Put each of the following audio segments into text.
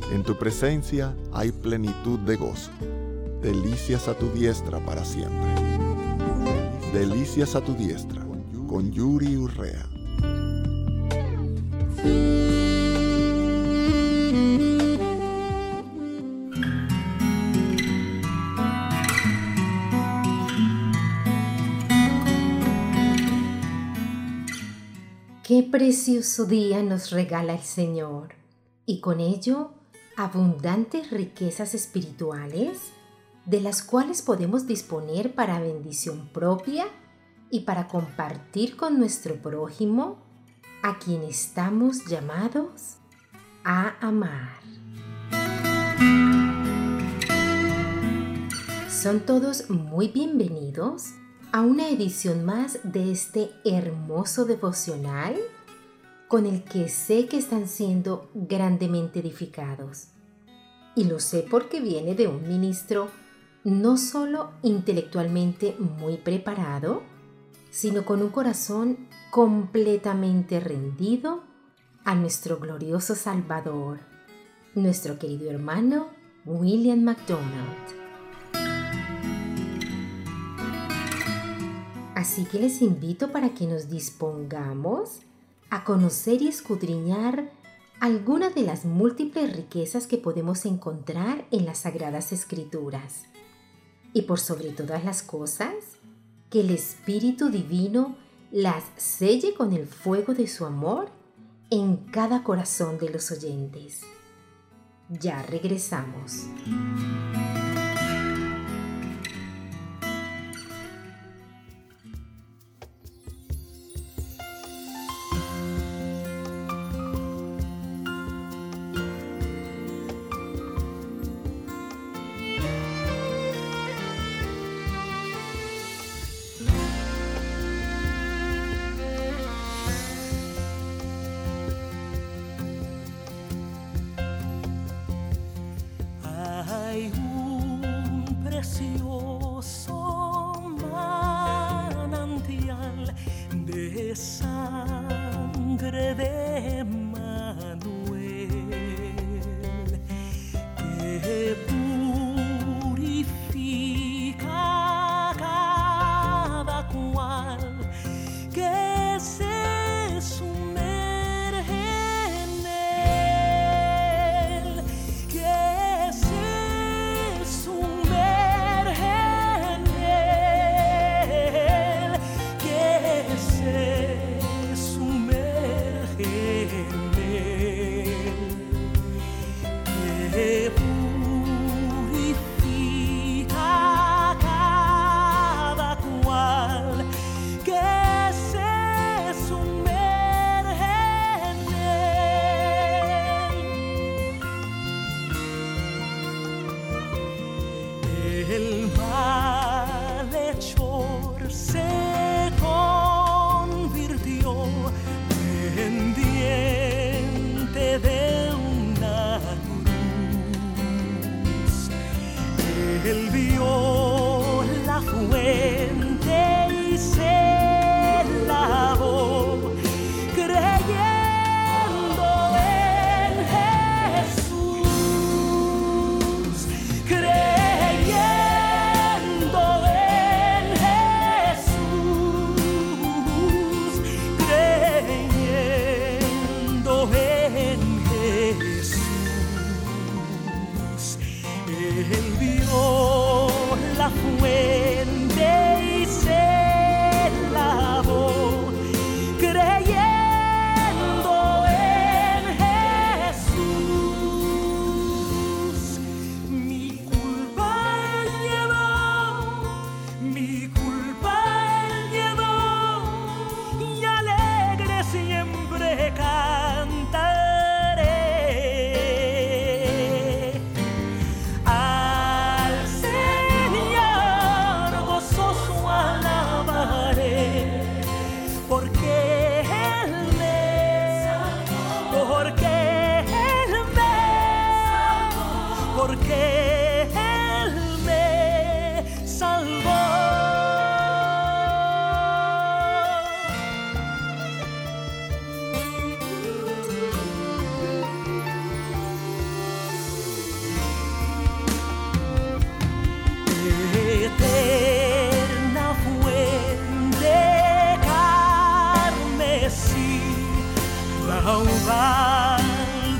En tu presencia hay plenitud de gozo. Delicias a tu diestra para siempre. Delicias a tu diestra, con Yuri Urrea. Qué precioso día nos regala el Señor, y con ello abundantes riquezas espirituales de las cuales podemos disponer para bendición propia y para compartir con nuestro prójimo, a quien estamos llamados a amar. Son todos muy bienvenidos a una edición más de este hermoso devocional con el que sé que están siendo grandemente edificados. Y lo sé porque viene de un ministro no solo intelectualmente muy preparado, sino con un corazón completamente rendido a nuestro glorioso Salvador, nuestro querido hermano William MacDonald. Así que les invito para que nos dispongamos a conocer y escudriñar algunas de las múltiples riquezas que podemos encontrar en las Sagradas Escrituras. Y por sobre todas las cosas, que el Espíritu Divino las selle con el fuego de su amor en cada corazón de los oyentes. Ya regresamos. Hay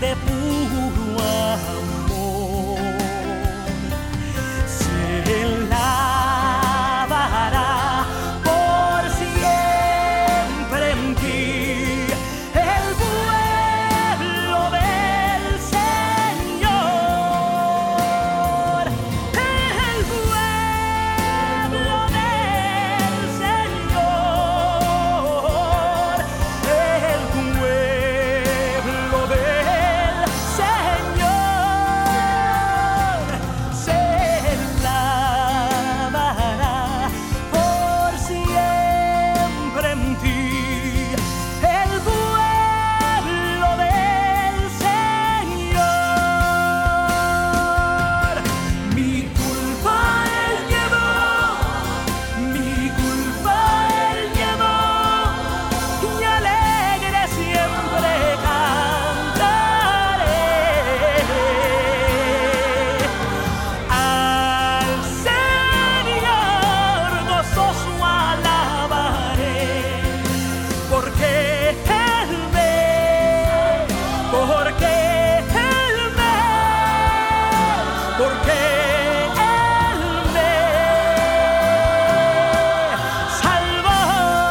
de puro amor. Se lavará por siempre en ti el pueblo del Señor, el pueblo del Señor, el pueblo del Señor se lavará por siempre en ti, el pueblo del Señor. Mi culpa Él llevó, mi culpa Él llevó, y alegre siempre cantaré. Al Señor gozoso alabaré, porque Él ve, porque Él ve, porque Él me salvó.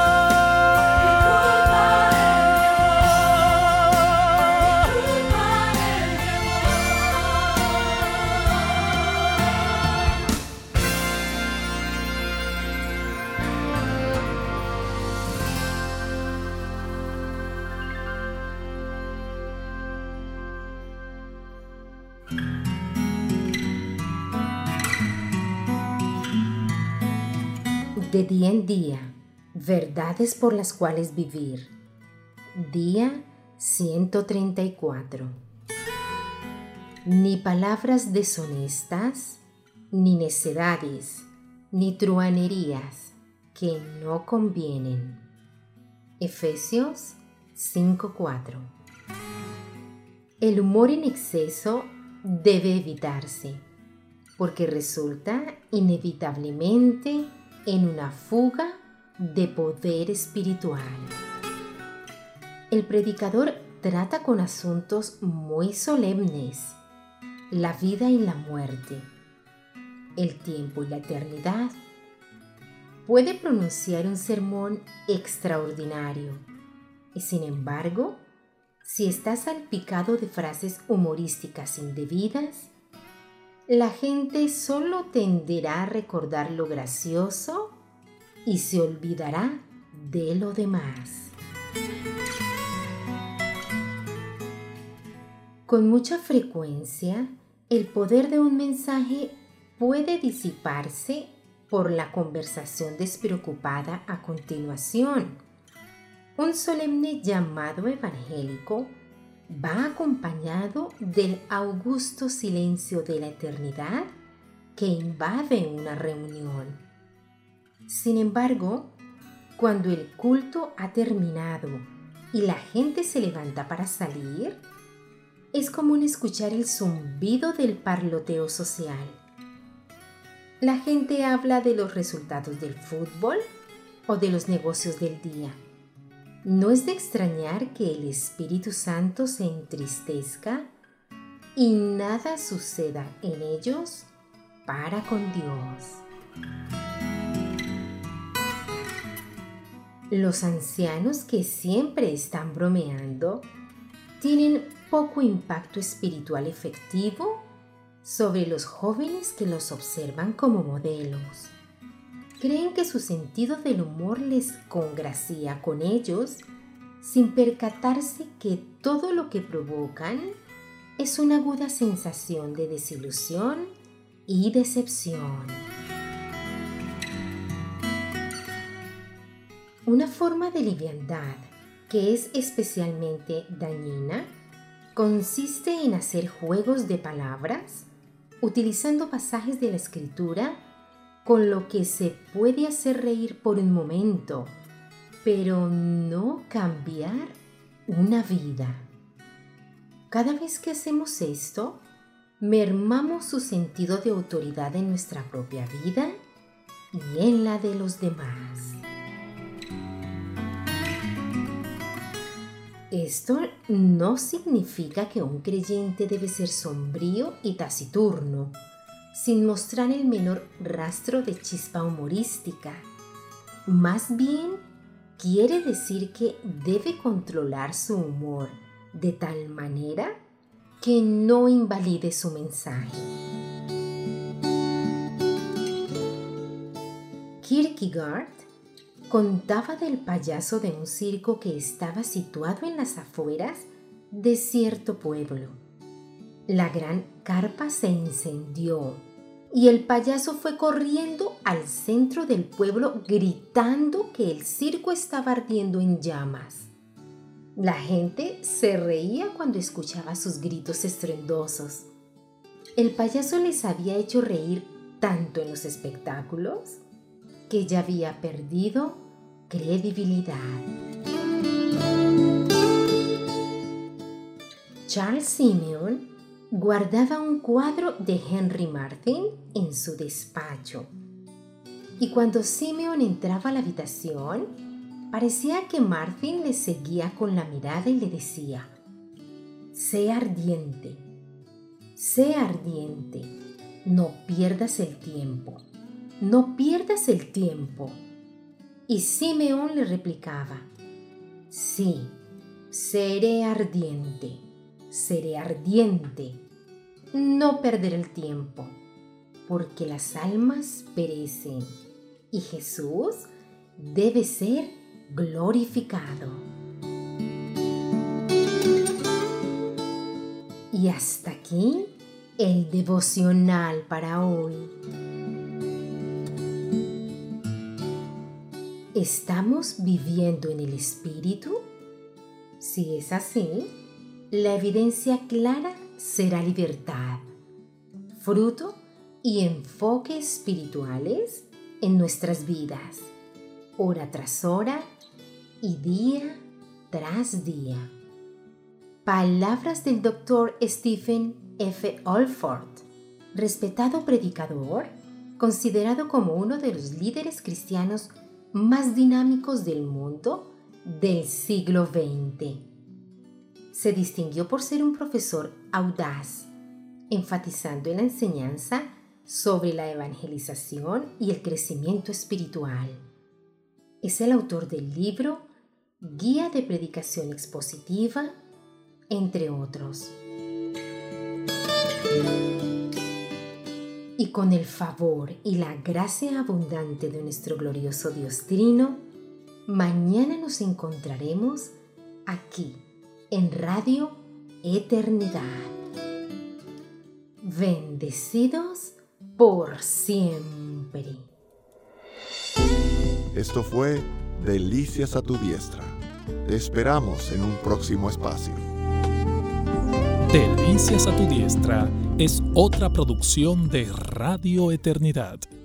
De día en día, verdades por las cuales vivir. Día 134. Ni palabras deshonestas, ni necedades, ni truhanerías que no convienen. Efesios 5:4. El humor en exceso debe evitarse, porque resulta inevitablemente en una fuga de poder espiritual. El predicador trata con asuntos muy solemnes: la vida y la muerte, el tiempo y la eternidad. Puede pronunciar un sermón extraordinario y, sin embargo, si está salpicado de frases humorísticas indebidas, la gente solo tenderá a recordar lo gracioso y se olvidará de lo demás. Con mucha frecuencia, el poder de un mensaje puede disiparse por la conversación despreocupada a continuación. Un solemne llamado evangélico va acompañado del augusto silencio de la eternidad que invade una reunión. Sin embargo, cuando el culto ha terminado y la gente se levanta para salir, es común escuchar el zumbido del parloteo social. La gente habla de los resultados del fútbol o de los negocios del día. No es de extrañar que el Espíritu Santo se entristezca y nada suceda en ellos para con Dios. Los ancianos que siempre están bromeando tienen poco impacto espiritual efectivo sobre los jóvenes que los observan como modelos. Creen que su sentido del humor les congracia con ellos sin percatarse que todo lo que provocan es una aguda sensación de desilusión y decepción. Una forma de liviandad que es especialmente dañina consiste en hacer juegos de palabras utilizando pasajes de la Escritura con lo que se puede hacer reír por un momento, pero no cambiar una vida. Cada vez que hacemos esto, mermamos su sentido de autoridad en nuestra propia vida y en la de los demás. Esto no significa que un creyente debe ser sombrío y taciturno, sin mostrar el menor rastro de chispa humorística. Más bien, quiere decir que debe controlar su humor de tal manera que no invalide su mensaje. Kierkegaard contaba del payaso de un circo que estaba situado en las afueras de cierto pueblo. La gran carpa se incendió y el payaso fue corriendo al centro del pueblo gritando que el circo estaba ardiendo en llamas. La gente se reía cuando escuchaba sus gritos estruendosos. El payaso les había hecho reír tanto en los espectáculos que ya había perdido credibilidad. Charles Simeon guardaba un cuadro de Henry Martyn en su despacho. Y cuando Simeon entraba a la habitación, parecía que Martyn le seguía con la mirada y le decía: sé ardiente, no pierdas el tiempo. No pierdas el tiempo. Y Simeon le replicaba: sí, seré ardiente. No perderé el tiempo, porque las almas perecen y Jesús debe ser glorificado. Y hasta aquí el devocional para hoy. ¿Estamos viviendo en el Espíritu? Si es así, la evidencia clara será libertad, fruto y enfoque espirituales en nuestras vidas, hora tras hora y día tras día. Palabras del Dr. Stephen F. Olford, respetado predicador, considerado como uno de los líderes cristianos más dinámicos del mundo del siglo XX. Se distinguió por ser un profesor audaz, enfatizando en la enseñanza sobre la evangelización y el crecimiento espiritual. Es el autor del libro Guía de Predicación Expositiva, entre otros. Y con el favor y la gracia abundante de nuestro glorioso Dios Trino, mañana nos encontraremos aquí en Radio Eternidad. Bendecidos por siempre. Esto fue Delicias a tu diestra. Te esperamos en un próximo espacio. Delicias a tu diestra es otra producción de Radio Eternidad.